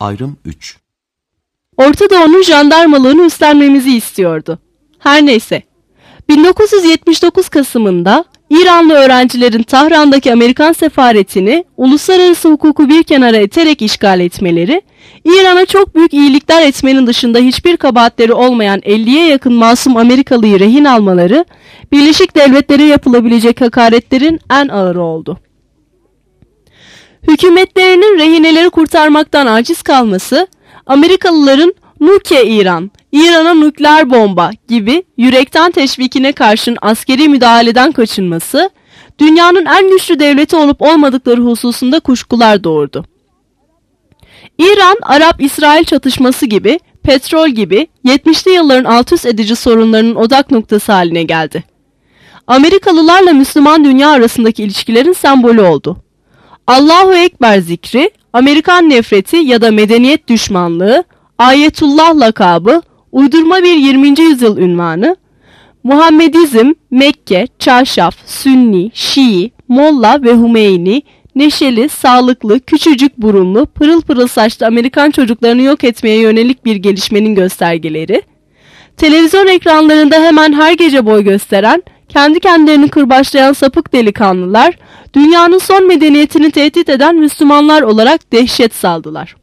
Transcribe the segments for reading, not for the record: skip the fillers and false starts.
Ayrım 3. Orta Doğu'nun jandarmalığını üstlenmemizi istiyordu. Her neyse. 1979 Kasım'ında İranlı öğrencilerin Tahran'daki Amerikan sefaretini uluslararası hukuku bir kenara iterek işgal etmeleri, İran'a çok büyük iyilikler etmenin dışında hiçbir kabahatleri olmayan 50'ye yakın masum Amerikalıyı rehin almaları, Birleşik Devletlere yapılabilecek hakaretlerin en ağırı oldu. Hükümetlerinin rehineleri kurtarmaktan aciz kalması, Amerikalıların Nuke İran, İran'a nükleer bomba gibi yürekten teşvikine karşın askeri müdahaleden kaçınması, dünyanın en güçlü devleti olup olmadıkları hususunda kuşkular doğurdu. İran-Arap-İsrail çatışması gibi, petrol gibi 70'li yılların alt üst edici sorunlarının odak noktası haline geldi. Amerikalılarla Müslüman dünya arasındaki ilişkilerin sembolü oldu. Allahu Ekber zikri, Amerikan nefreti ya da medeniyet düşmanlığı, Ayetullah lakabı, uydurma bir 20. yüzyıl ünvanı, Muhammedizm, Mekke, Çarşaf, Sünni, Şii, Molla ve Hümeyni, neşeli, sağlıklı, küçücük burunlu, pırıl pırıl saçlı Amerikan çocuklarını yok etmeye yönelik bir gelişmenin göstergeleri, televizyon ekranlarında hemen her gece boy gösteren, kendi kendilerini kırbaçlayan sapık delikanlılar, dünyanın son medeniyetini tehdit eden Müslümanlar olarak dehşet saldılar.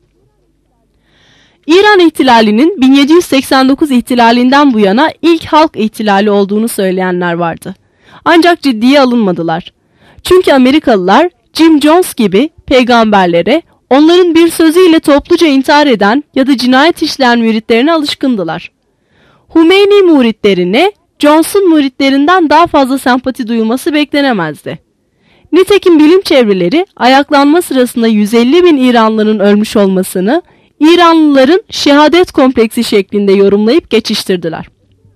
İran ihtilalinin 1789 ihtilalinden bu yana ilk halk ihtilali olduğunu söyleyenler vardı. Ancak ciddiye alınmadılar. Çünkü Amerikalılar Jim Jones gibi peygamberlere, onların bir sözüyle topluca intihar eden ya da cinayet işleyen müritlerine alışkındılar. Hümeyni müritlerine Jones'un müritlerinden daha fazla sempati duyulması beklenemezdi. Nitekim bilim çevreleri ayaklanma sırasında 150 bin İranlı'nın ölmüş olmasını İranlıların şehadet kompleksi şeklinde yorumlayıp geçiştirdiler.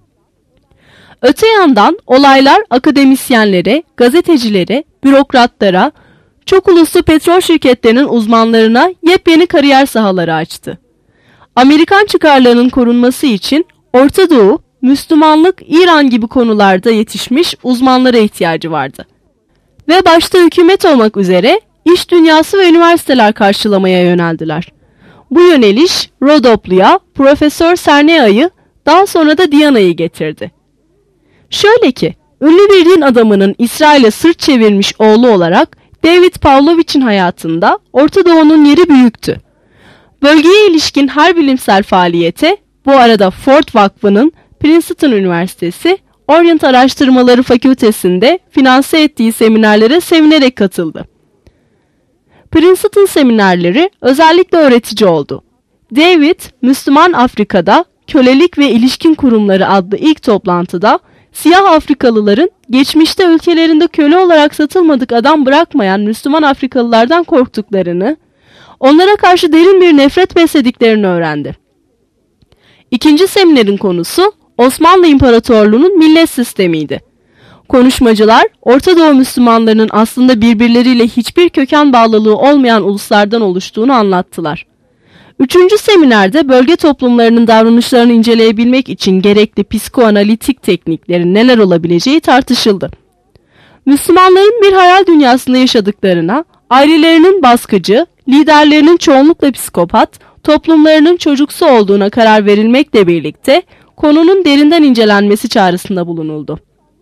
Öte yandan olaylar akademisyenlere, gazetecilere, bürokratlara, çok uluslu petrol şirketlerinin uzmanlarına yepyeni kariyer sahaları açtı. Amerikan çıkarlarının korunması için Orta Doğu, Müslümanlık, İran gibi konularda yetişmiş uzmanlara ihtiyacı vardı. Ve başta hükümet olmak üzere iş dünyası ve üniversiteler karşılamaya yöneldiler. Bu yöneliş Rodoplu'ya Profesör Sernea'yı, daha sonra da Diana'yı getirdi. Şöyle ki, ünlü bir din adamının İsrail'e sırt çevirmiş oğlu olarak David Pavlovich'in hayatında Orta Doğu'nun yeri büyüktü. Bölgeye ilişkin her bilimsel faaliyete, bu arada Ford Vakfı'nın Princeton Üniversitesi, Orient Araştırmaları Fakültesi'nde finanse ettiği seminerlere sevinerek katıldı. Princeton seminerleri özellikle öğretici oldu. David, Müslüman Afrika'da Kölelik ve İlişkin Kurumları adlı ilk toplantıda, siyah Afrikalıların geçmişte ülkelerinde köle olarak satılmadık adam bırakmayan Müslüman Afrikalılardan korktuklarını, onlara karşı derin bir nefret beslediklerini öğrendi. İkinci seminerin konusu Osmanlı İmparatorluğu'nun millet sistemiydi. Konuşmacılar, Orta Doğu Müslümanlarının aslında birbirleriyle hiçbir köken bağlılığı olmayan uluslardan oluştuğunu anlattılar. Üçüncü seminerde bölge toplumlarının davranışlarını inceleyebilmek için gerekli psikoanalitik tekniklerin neler olabileceği tartışıldı. Müslümanların bir hayal dünyasında yaşadıklarına, ailelerinin baskıcı, liderlerinin çoğunlukla psikopat, toplumlarının çocuksu olduğuna karar verilmekle birlikte konunun derinden incelenmesi çağrısında bulunuldu.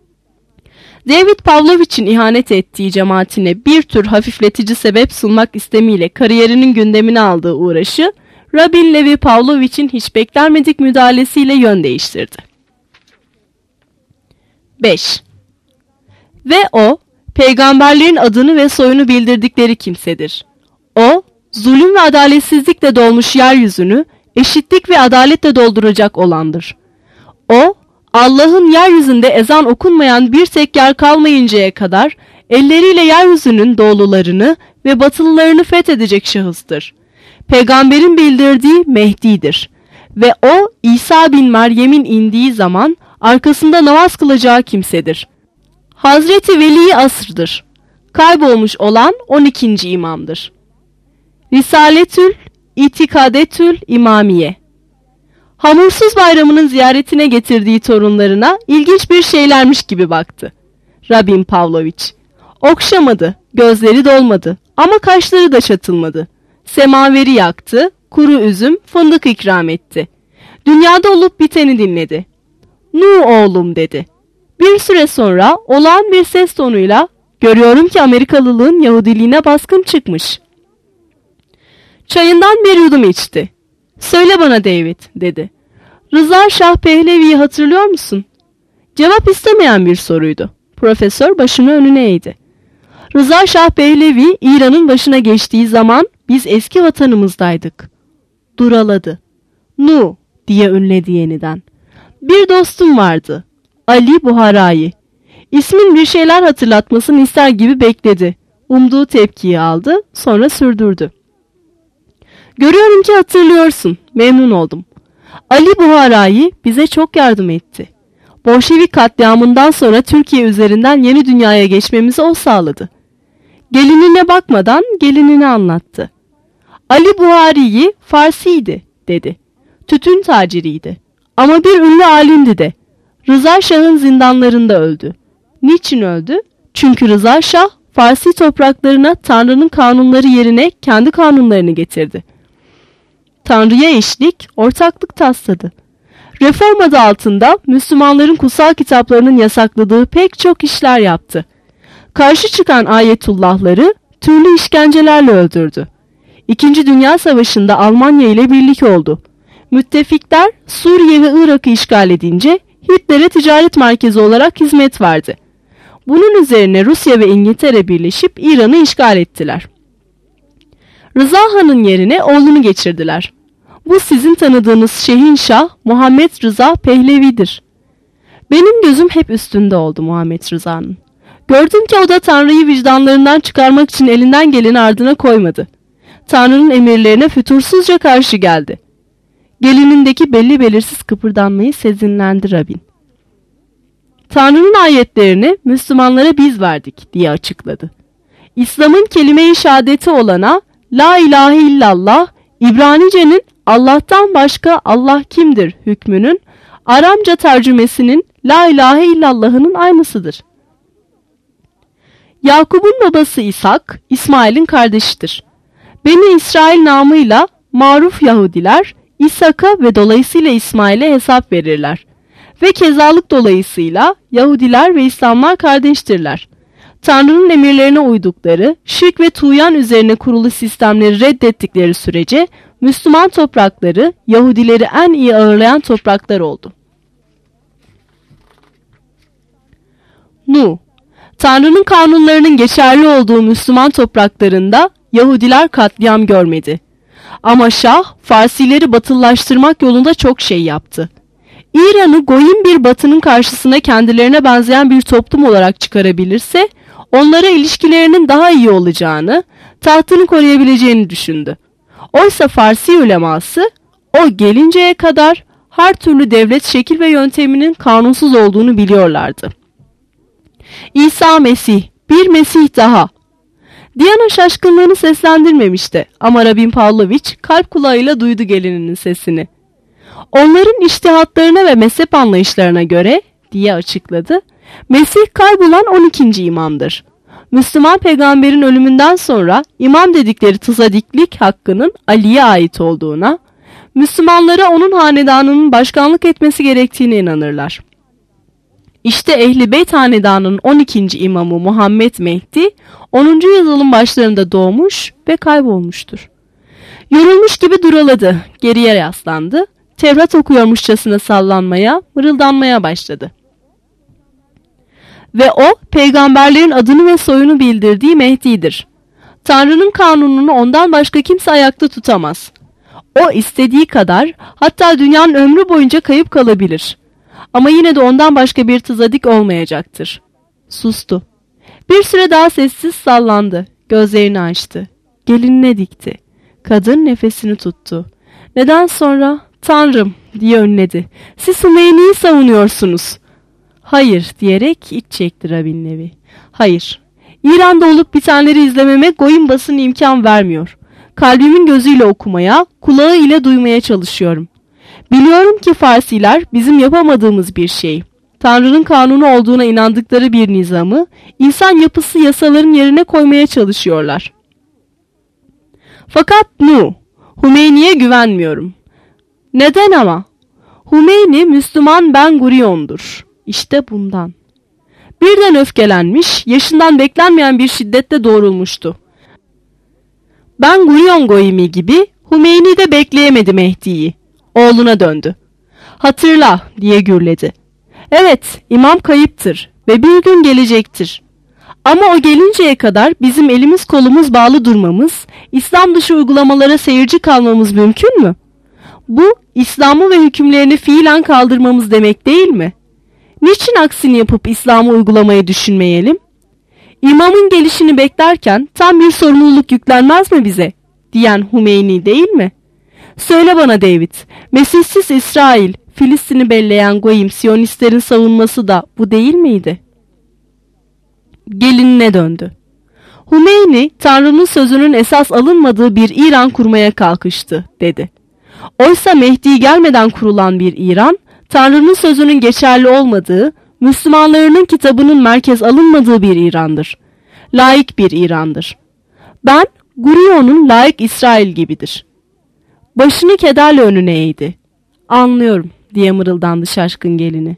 David Pavlovich'in ihanet ettiği cemaatine bir tür hafifletici sebep sunmak istemiyle kariyerinin gündemine aldığı uğraşı, Rabin Levi Pavlovich'in hiç beklenmedik müdahalesiyle yön değiştirdi. 5. Ve o, peygamberlerin adını ve soyunu bildirdikleri kimsedir. O, zulüm ve adaletsizlikle dolmuş yeryüzünü eşitlik ve adaletle dolduracak olandır. O, Allah'ın yeryüzünde ezan okunmayan bir tek yer kalmayıncaya kadar elleriyle yeryüzünün doğulularını ve batılılarını fethedecek şahıstır. Peygamberin bildirdiği Mehdi'dir. Ve o, İsa bin Meryem'in indiği zaman arkasında namaz kılacağı kimsedir. Hazreti Veli Asr'dır. Kaybolmuş olan 12. imamdır. Risaletül İtikadetül İmamiye. Hamursuz Bayramı'nın ziyaretine getirdiği torunlarına ilginç bir şeylermiş gibi baktı Rabin Pavlovich. Okşamadı, gözleri dolmadı ama kaşları da çatılmadı. Semaveri yaktı, kuru üzüm, fındık ikram etti. Dünyada olup biteni dinledi. "Nu oğlum," dedi. Bir süre sonra olağan bir ses tonuyla, "Görüyorum ki Amerikalılığın Yahudiliğine baskın çıkmış." Çayından bir yudum içti. "Söyle bana David," dedi. "Rıza Şah Pehlevi'yi hatırlıyor musun?" Cevap istemeyen bir soruydu. Profesör başını önüne eğdi. "Rıza Şah Pehlevi İran'ın başına geçtiği zaman biz eski vatanımızdaydık." Duraladı. "Nu," diye ünledi yeniden. "Bir dostum vardı. Ali Buharayi." İsmin bir şeyler hatırlatmasını ister gibi bekledi. Umduğu tepkiyi aldı, sonra sürdürdü. "Görüyorum ki hatırlıyorsun. Memnun oldum. Ali Buharayi bize çok yardım etti. Bolşevik katliamından sonra Türkiye üzerinden yeni dünyaya geçmemizi o sağladı." Gelinine bakmadan gelinini anlattı. "Ali Buhari'yi Farsiydi," dedi. "Tütün taciriydi. Ama bir ünlü alimdi de. Rıza Şah'ın zindanlarında öldü. Niçin öldü? Çünkü Rıza Şah Farsi topraklarına Tanrı'nın kanunları yerine kendi kanunlarını getirdi. Tanrı'ya eşlik, ortaklık tasladı. Reform adı altında Müslümanların kutsal kitaplarının yasakladığı pek çok işler yaptı. Karşı çıkan ayetullahları türlü işkencelerle öldürdü. İkinci Dünya Savaşı'nda Almanya ile birlik oldu. Müttefikler Suriye ve Irak'ı işgal edince Hitler'e ticaret merkezi olarak hizmet verdi. Bunun üzerine Rusya ve İngiltere birleşip İran'ı işgal ettiler. Rıza Han'ın yerine oğlunu geçirdiler. Bu sizin tanıdığınız Şehinşah Muhammed Rıza Pehlevi'dir. Benim gözüm hep üstünde oldu Muhammed Rıza'nın. Gördüm ki o da Tanrı'yı vicdanlarından çıkarmak için elinden geleni ardına koymadı. Tanrı'nın emirlerine fütursuzca karşı geldi. Gelinindeki belli belirsiz kıpırdanmayı sezinlendi Rabin. Tanrı'nın ayetlerini Müslümanlara biz verdik diye açıkladı. İslam'ın kelime-i şehadeti olana La ilahe illallah, İbranice'nin Allah'tan başka Allah kimdir hükmünün Aramca tercümesinin La ilahe illallah'ının aynısıdır. Yakup'un babası İshak, İsmail'in kardeşidir. Beni İsrail namıyla maruf Yahudiler, İshak'a ve dolayısıyla İsmail'e hesap verirler. Ve kezalık dolayısıyla Yahudiler ve İslamlar kardeştirler. Tanrı'nın emirlerine uydukları, şirk ve tuğyan üzerine kurulu sistemleri reddettikleri sürece Müslüman toprakları Yahudileri en iyi ağırlayan topraklar oldu. Nu, Tanrı'nın kanunlarının geçerli olduğu Müslüman topraklarında Yahudiler katliam görmedi. Ama Şah, Farsileri batıllaştırmak yolunda çok şey yaptı. İran'ı goyim bir batının karşısına kendilerine benzeyen bir toplum olarak çıkarabilirse, onlara ilişkilerinin daha iyi olacağını, tahtını koruyabileceğini düşündü. Oysa Farsi uleması, o gelinceye kadar her türlü devlet şekil ve yönteminin kanunsuz olduğunu biliyorlardı. İsa Mesih, bir Mesih daha. Diana şaşkınlığını seslendirmemişti ama Rabin Pavlovich kalp kulağıyla duydu gelininin sesini. Onların iştihatlarına ve mezhep anlayışlarına göre, diye açıkladı, Mesih kaybolan 12. imamdır. Müslüman peygamberin ölümünden sonra imam dedikleri tzadiklik hakkının Ali'ye ait olduğuna, Müslümanlara onun hanedanının başkanlık etmesi gerektiğine inanırlar. İşte Ehl-i Beyt hanedanının 12. imamı Muhammed Mehdi 10. yüzyılın başlarında doğmuş ve kaybolmuştur. Yorulmuş gibi duraladı, geriye yaslandı, Tevrat okuyormuşçasına sallanmaya, mırıldanmaya başladı. Ve o, peygamberlerin adını ve soyunu bildirdiği Mehdi'dir. Tanrı'nın kanununu ondan başka kimse ayakta tutamaz. O istediği kadar, hatta dünyanın ömrü boyunca kayıp kalabilir. Ama yine de ondan başka bir tızadik olmayacaktır. Sustu. Bir süre daha sessiz sallandı. Gözlerini açtı. Gelinine dikti. Kadın nefesini tuttu. Neden sonra "Tanrım," diye önledi. "Siz Hümeyni'yi savunuyorsunuz." "Hayır," diyerek iç çekti Rabin Nevi. "Hayır. İran'da olup bitenleri izlememe goyim basını imkan vermiyor. Kalbimin gözüyle okumaya, kulağı ile duymaya çalışıyorum. Biliyorum ki Farsiler bizim yapamadığımız bir şey, Tanrı'nın kanunu olduğuna inandıkları bir nizamı, insan yapısı yasaların yerine koymaya çalışıyorlar. Fakat Nu, Hümeyni'ye güvenmiyorum. Neden ama? Hümeyni Müslüman Ben Gurion'dur. İşte bundan. Birden öfkelenmiş, yaşından beklenmeyen bir şiddetle doğrulmuştu. Ben Gurion Goyimi gibi Hümeyni de bekleyemedi Mehdi'yi. Oğluna döndü. Hatırla diye gürledi. Evet, imam kayıptır ve bir gün gelecektir. Ama o gelinceye kadar bizim elimiz kolumuz bağlı durmamız, İslam dışı uygulamalara seyirci kalmamız mümkün mü? Bu, İslam'ı ve hükümlerini fiilen kaldırmamız demek değil mi? Niçin aksini yapıp İslam'ı uygulamayı düşünmeyelim? İmamın gelişini beklerken tam bir sorumluluk yüklenmez mi bize? Diyen Hümeyni değil mi? Söyle bana David, Mesihsiz İsrail, Filistin'i belleyen goyim Siyonistlerin savunması da bu değil miydi? Gelinine döndü. Hümeyni, Tanrı'nın sözünün esas alınmadığı bir İran kurmaya kalkıştı, dedi. Oysa Mehdi gelmeden kurulan bir İran, Tanrı'nın sözünün geçerli olmadığı, Müslümanlarının kitabının merkez alınmadığı bir İran'dır. Laik bir İran'dır. Ben, Gurion'un laik İsrail gibidir. Başını kederle önüne eğdi. Anlıyorum, diye mırıldandı şaşkın gelini.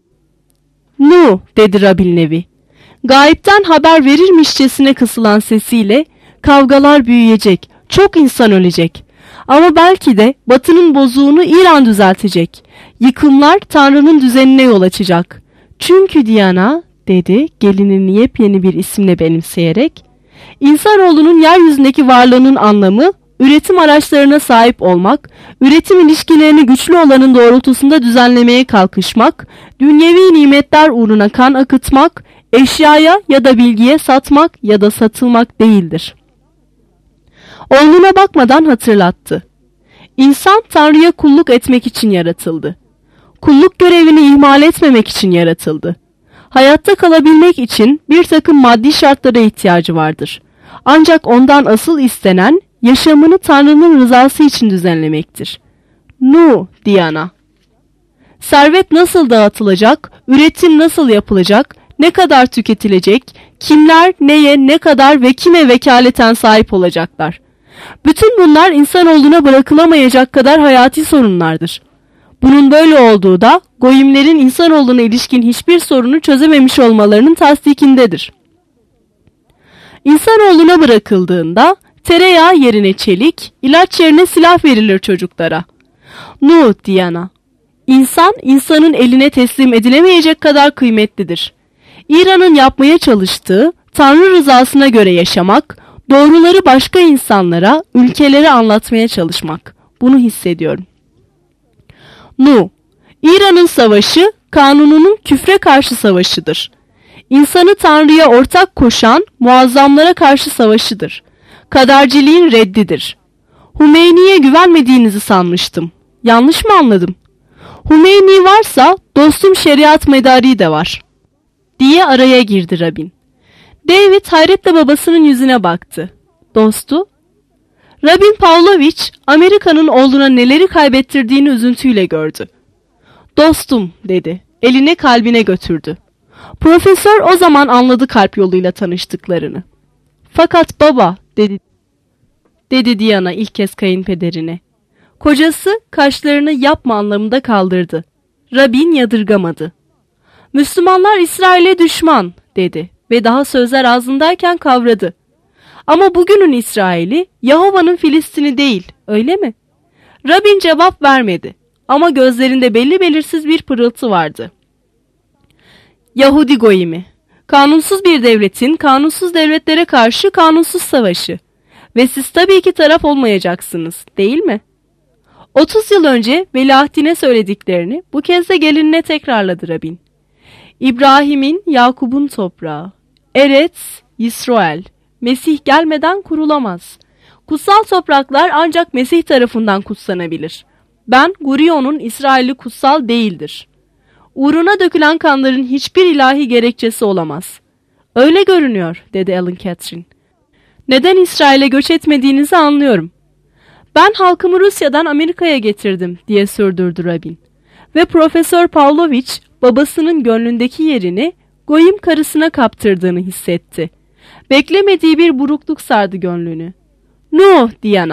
Nu, dedi Rabbil Nevi. Gayipten haber verirmişçesine kısılan sesiyle, kavgalar büyüyecek, çok insan ölecek. Ama belki de Batı'nın bozuğunu İran düzeltecek. Yıkımlar Tanrı'nın düzenine yol açacak. Çünkü Diana, dedi gelinini yepyeni bir isimle benimseyerek, insanoğlunun yeryüzündeki varlığının anlamı, üretim araçlarına sahip olmak, üretim ilişkilerini güçlü olanın doğrultusunda düzenlemeye kalkışmak, dünyevi nimetler uğruna kan akıtmak, eşyaya ya da bilgiye satmak ya da satılmak değildir. Oğluna bakmadan hatırlattı. İnsan Tanrı'ya kulluk etmek için yaratıldı. Kulluk görevini ihmal etmemek için yaratıldı. Hayatta kalabilmek için bir takım maddi şartlara ihtiyacı vardır. Ancak ondan asıl istenen yaşamını Tanrı'nın rızası için düzenlemektir. Nu, Diana. Servet nasıl dağıtılacak, üretim nasıl yapılacak, ne kadar tüketilecek, kimler neye, ne kadar ve kime vekaleten sahip olacaklar. Bütün bunlar insanoğluna bırakılamayacak kadar hayati sorunlardır. Bunun böyle olduğu da goyimlerin insanoğluna ilişkin hiçbir sorunu çözememiş olmalarının tasdikindedir. İnsanoğluna bırakıldığında tereyağı yerine çelik, ilaç yerine silah verilir çocuklara. Nu, Diana. İnsan, insanın eline teslim edilemeyecek kadar kıymetlidir. İran'ın yapmaya çalıştığı, Tanrı rızasına göre yaşamak, doğruları başka insanlara, ülkelere anlatmaya çalışmak. Bunu hissediyorum. Nu, İran'ın savaşı, kanununun küfre karşı savaşıdır. İnsanı Tanrı'ya ortak koşan, muazzamlara karşı savaşıdır. Kaderciliğin reddidir. Hümeyni'ye güvenmediğinizi sanmıştım. Yanlış mı anladım? Hümeyni varsa, dostum şeriat medari de var, diye araya girdi Rabin. David hayretle babasının yüzüne baktı. Dostu? Rabin Pavlovich, Amerika'nın oğluna neleri kaybettirdiğini üzüntüyle gördü. Dostum, dedi. Eline kalbine götürdü. Profesör o zaman anladı kalp yoluyla tanıştıklarını. Fakat baba, dedi Diana ilk kez kayınpederine. Kocası kaşlarını yapma anlamında kaldırdı. Rabin yadırgamadı. Müslümanlar İsrail'e düşman, dedi ve daha sözler ağzındayken kavradı. Ama bugünün İsrail'i Yahova'nın Filistin'i değil, öyle mi? Rabin cevap vermedi ama gözlerinde belli belirsiz bir pırıltı vardı. Yahudi goyimi, kanunsuz bir devletin kanunsuz devletlere karşı kanunsuz savaşı ve siz tabii ki taraf olmayacaksınız, değil mi? 30 yıl önce veliahdine söylediklerini bu kez de gelinine tekrarladı Rabin. İbrahim'in, Yakub'un toprağı, Eretz, Yisrael, Mesih gelmeden kurulamaz. Kutsal topraklar ancak Mesih tarafından kutsanabilir. Ben, Gurion'un İsrail'i kutsal değildir. Uğruna dökülen kanların hiçbir ilahi gerekçesi olamaz. Öyle görünüyor, dedi Alan Catherine. Neden İsrail'e göç etmediğinizi anlıyorum. Ben halkımı Rusya'dan Amerika'ya getirdim, diye sürdürdü Rabin. Ve Profesör Pavlovich, babasının gönlündeki yerini goyim karısına kaptırdığını hissetti. Beklemediği bir burukluk sardı gönlünü. Nu, Diana,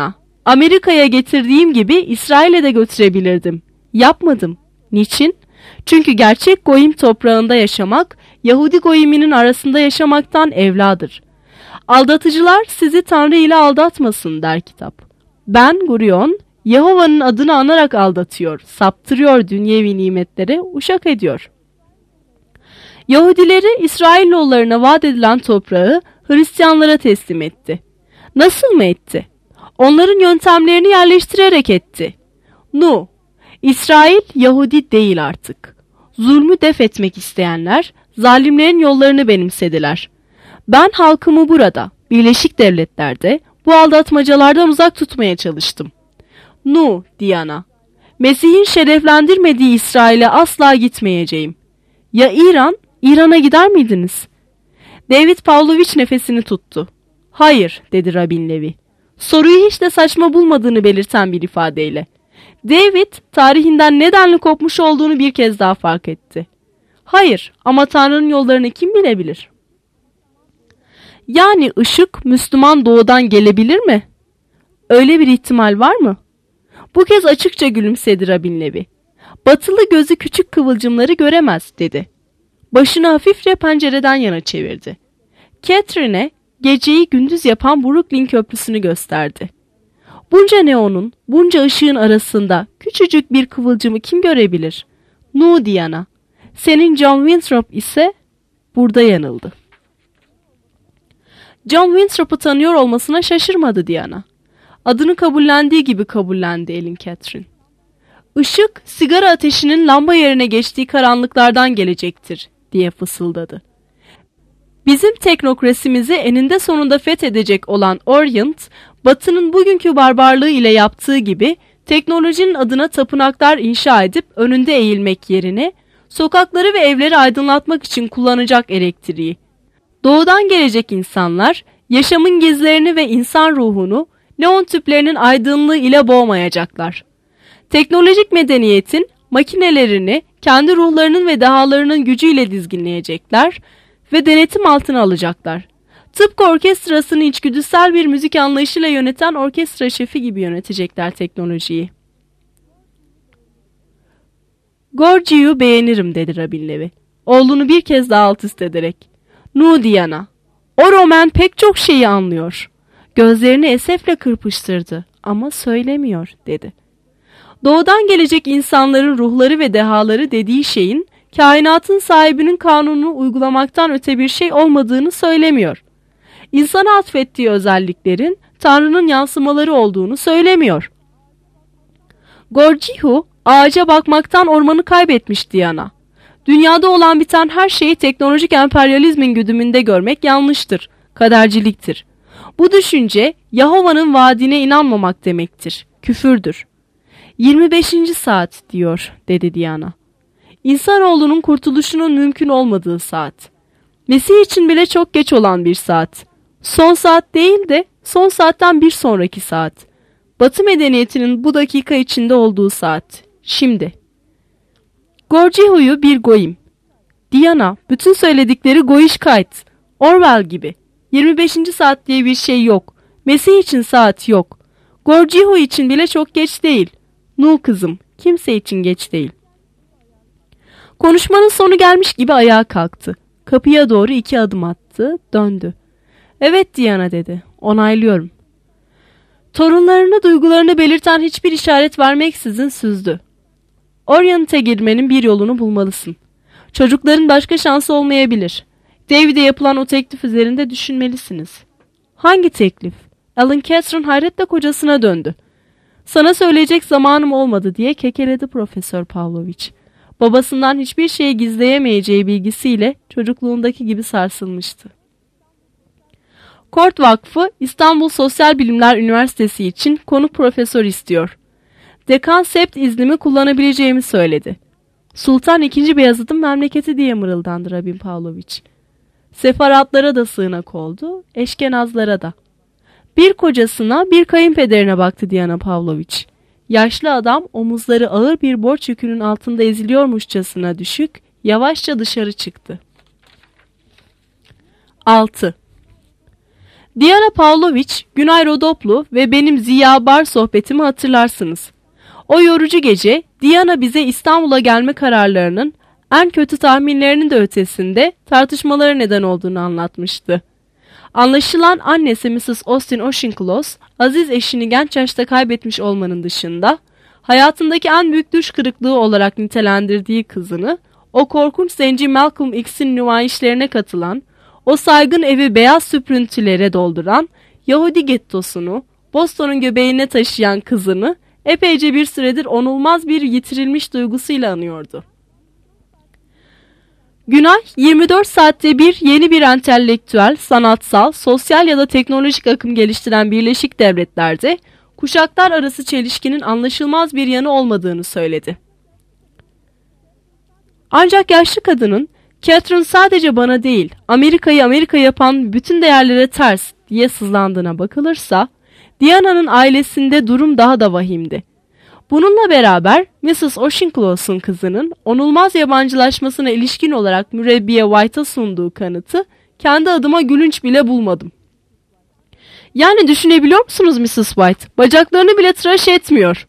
Amerika'ya getirdiğim gibi İsrail'e de götürebilirdim. Yapmadım. Niçin? Çünkü gerçek goyim toprağında yaşamak, Yahudi goyiminin arasında yaşamaktan evladır. Aldatıcılar sizi Tanrı ile aldatmasın der kitap. Ben Gurion, Yahova'nın adını anarak aldatıyor, saptırıyor dünyevi nimetlere, uşak ediyor. Yahudileri İsrailoğullarına vaat edilen toprağı Hristiyanlara teslim etti. Nasıl mı etti? Onların yöntemlerini yerleştirerek etti. İsrail Yahudi değil artık. Zulmü def etmek isteyenler, zalimlerin yollarını benimsediler. Ben halkımı burada, Birleşik Devletler'de, bu aldatmacalardan uzak tutmaya çalıştım. Diana, Mesih'in şereflendirmediği İsrail'e asla gitmeyeceğim. Ya İran? İran'a gider miydiniz? David Pavlovich nefesini tuttu. Hayır, dedi Rabin Levi. Soruyu hiç de saçma bulmadığını belirten bir ifadeyle. David, tarihinden nedenli kopmuş olduğunu bir kez daha fark etti. Hayır, ama Tanrı'nın yollarını kim bilebilir? Yani ışık Müslüman doğudan gelebilir mi? Öyle bir ihtimal var mı? Bu kez açıkça gülümsedi Rabin Levi. Batılı gözü küçük kıvılcımları göremez, dedi. Başını hafifçe pencereden yana çevirdi. Catherine'e geceyi gündüz yapan Brooklyn Köprüsü'nü gösterdi. Bunca neonun, bunca ışığın arasında küçücük bir kıvılcımı kim görebilir? Diana. Senin John Winthrop ise burada yanıldı. John Winthrop'u tanıyor olmasına şaşırmadı Diana. Adını kabullendiği gibi kabullendi Elin Catherine. Işık, sigara ateşinin lamba yerine geçtiği karanlıklardan gelecektir, diye fısıldadı. Bizim teknokrasimizi eninde sonunda fethedecek olan Orient, Batı'nın bugünkü barbarlığı ile yaptığı gibi teknolojinin adına tapınaklar inşa edip önünde eğilmek yerine sokakları ve evleri aydınlatmak için kullanacak elektriği. Doğudan gelecek insanlar yaşamın gizlerini ve insan ruhunu neon tüplerinin aydınlığı ile boğmayacaklar. Teknolojik medeniyetin makinelerini kendi ruhlarının ve dehalarının gücüyle dizginleyecekler ve denetim altına alacaklar. Tıpkı orkestrasını içgüdüsel bir müzik anlayışıyla yöneten orkestra şefi gibi yönetecekler teknolojiyi. Gorgi'yu beğenirim, dedi Rabin Levi, oğlunu bir kez daha alt üst ederek. Diana, o Roman pek çok şeyi anlıyor. Gözlerini esefle kırpıştırdı ama söylemiyor, dedi. Doğudan gelecek insanların ruhları ve dehaları dediği şeyin kainatın sahibinin kanununu uygulamaktan öte bir şey olmadığını söylemiyor. İnsana atfettiği özelliklerin Tanrı'nın yansımaları olduğunu söylemiyor. Gorgihu ağaca bakmaktan ormanı kaybetmiş Diana. Dünyada olan biten her şeyi teknolojik emperyalizmin güdümünde görmek yanlıştır, kaderciliktir. Bu düşünce Yahova'nın vaadine inanmamak demektir, küfürdür. 25. saat diyor, dedi Diana. İnsanoğlunun kurtuluşunun mümkün olmadığı saat. Mesih için bile çok geç olan bir saat. Son saat değil de son saatten bir sonraki saat. Batı medeniyetinin bu dakika içinde olduğu saat. Şimdi. Gorgihu'yu bir goyim. Diana, bütün söyledikleri goişkayt. Orwell gibi. 25. saat diye bir şey yok. Mesih için saat yok. Gorgihu için bile çok geç değil. Kızım, kimse için geç değil. Konuşmanın sonu gelmiş gibi ayağa kalktı. Kapıya doğru 2 adım attı, döndü. Evet Diana, dedi. Onaylıyorum. Torunlarını, duygularını belirten hiçbir işaret vermeksizin süzdü. Orient'e girmenin bir yolunu bulmalısın. Çocukların başka şansı olmayabilir. David'e yapılan o teklif üzerinde düşünmelisiniz. Hangi teklif? Alan Catherine hayretle kocasına döndü. Sana söyleyecek zamanım olmadı, diye kekeledi Profesör Pavlovich. Babasından hiçbir şeyi gizleyemeyeceği bilgisiyle çocukluğundaki gibi sarsılmıştı. Kort Vakfı İstanbul Sosyal Bilimler Üniversitesi için konuk profesör istiyor. Dekan sept iznimi kullanabileceğimi söyledi. Sultan II. Beyazıt'ın memleketi, diye mırıldandı Rabin Pavlovich. Sefaratlara da sığınak oldu, eşkenazlara da. Bir kocasına, bir kayınpederine baktı Diana Pavlovich. Yaşlı adam omuzları ağır bir borç yükünün altında eziliyormuşçasına düşük, yavaşça dışarı çıktı. 6. Diana Pavlovich, Günay Rodoplu ve benim Ziya Bar sohbetimi hatırlarsınız. O yorucu gece Diana bize İstanbul'a gelme kararlarının en kötü tahminlerinin de ötesinde tartışmalara neden olduğunu anlatmıştı. Anlaşılan annesi Mrs. Austin Auchincloss, aziz eşini genç yaşta kaybetmiş olmanın dışında, hayatındaki en büyük düş kırıklığı olarak nitelendirdiği kızını, o korkunç zenci Malcolm X'in nümayişlerine katılan, o saygın evi beyaz süprüntülere dolduran, Yahudi gettosunu, Boston'un göbeğine taşıyan kızını, epeyce bir süredir onulmaz bir yitirilmiş duygusuyla anıyordu. Günay, 24 saatte bir yeni bir entelektüel, sanatsal, sosyal ya da teknolojik akım geliştiren Birleşik Devletler'de kuşaklar arası çelişkinin anlaşılmaz bir yanı olmadığını söyledi. Ancak yaşlı kadının, Catherine sadece bana değil, Amerika'yı Amerika yapan bütün değerlere ters diye sızlandığına bakılırsa, Diana'nın ailesinde durum daha da vahimdi. Bununla beraber Mrs. Auchincloss'un kızının onulmaz yabancılaşmasına ilişkin olarak mürebbiye White'a sunduğu kanıtı kendi adıma gülünç bile bulmadım. Yani düşünebiliyor musunuz Mrs. White? Bacaklarını bile tıraş etmiyor.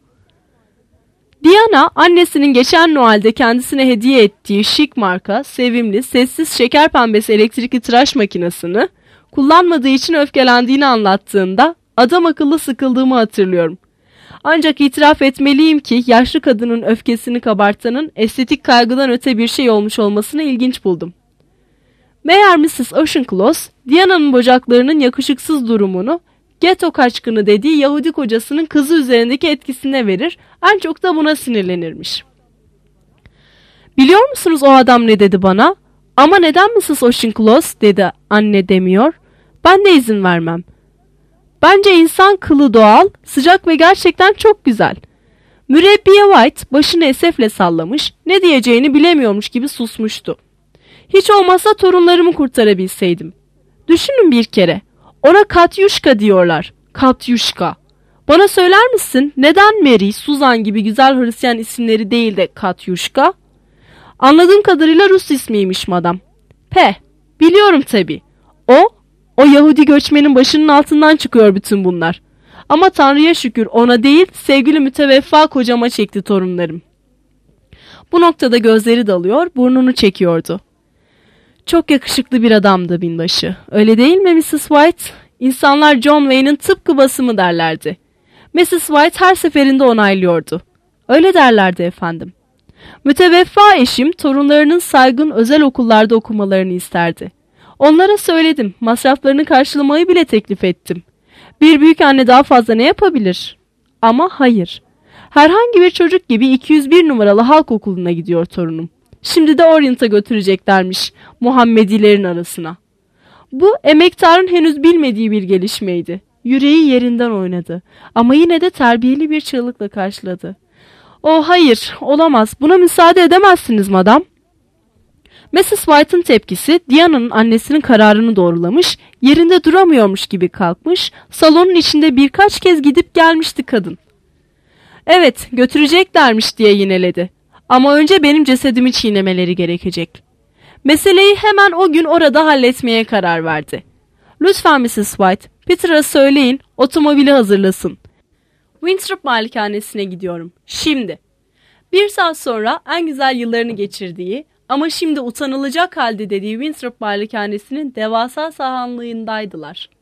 Diana, annesinin geçen Noel'de kendisine hediye ettiği şık marka, sevimli, sessiz şeker pembesi elektrikli tıraş makinesini kullanmadığı için öfkelendiğini anlattığında adam akıllı sıkıldığımı hatırlıyorum. Ancak itiraf etmeliyim ki yaşlı kadının öfkesini kabartanın estetik kaygıdan öte bir şey olmuş olmasını ilginç buldum. Meğer Mrs. Auchincloss, Diana'nın bacaklarının yakışıksız durumunu, ghetto kaçkını dediği Yahudi kocasının kızı üzerindeki etkisine verir, en çok da buna sinirlenirmiş. Biliyor musunuz o adam ne dedi bana? Ama neden Mrs. Auchincloss dedi anne demiyor? Ben de izin vermem. Bence insan kılı doğal, sıcak ve gerçekten çok güzel. Mürebbiye White başını esefle sallamış, ne diyeceğini bilemiyormuş gibi susmuştu. Hiç olmazsa torunlarımı kurtarabilseydim. Düşünün bir kere. Ona Katyuşka diyorlar. Katyuşka. Bana söyler misin neden Mary, Susan gibi güzel Hristiyan isimleri değil de Katyuşka? Anladığım kadarıyla Rus ismiymiş madam. Biliyorum tabii. O Yahudi göçmenin başının altından çıkıyor bütün bunlar. Ama Tanrı'ya şükür ona değil, sevgili müteveffa kocama çekti torunlarım. Bu noktada gözleri dalıyor, burnunu çekiyordu. Çok yakışıklı bir adamdı binbaşı. Öyle değil mi Mrs. White? İnsanlar John Wayne'in tıpkı basımı derlerdi. Mrs. White her seferinde onaylıyordu. Öyle derlerdi efendim. Müteveffa eşim torunlarının saygın özel okullarda okumalarını isterdi. Onlara söyledim, masraflarını karşılamayı bile teklif ettim. Bir büyükanne daha fazla ne yapabilir? Ama hayır. Herhangi bir çocuk gibi 201 numaralı halk okuluna gidiyor torunum. Şimdi de Orient'a götüreceklermiş Muhammedilerin arasına. Bu emektarın henüz bilmediği bir gelişmeydi. Yüreği yerinden oynadı ama yine de terbiyeli bir çığlıkla karşıladı. Oh hayır, olamaz. Buna müsaade edemezsiniz madam. Mrs. White'ın tepkisi Diana'nın annesinin kararını doğrulamış, yerinde duramıyormuş gibi kalkmış, salonun içinde birkaç kez gidip gelmişti kadın. Evet, götüreceklermiş diye yineledi. Ama önce benim cesedimi çiğnemeleri gerekecek. Meseleyi hemen o gün orada halletmeye karar verdi. Lütfen Mrs. White, Peter'a söyleyin, otomobili hazırlasın. Winthrop malikanesine gidiyorum. Şimdi. 1 saat sonra en güzel yıllarını geçirdiği ama şimdi utanılacak halde dediği Winthrop malikanesinin devasa sahanlığındaydılar.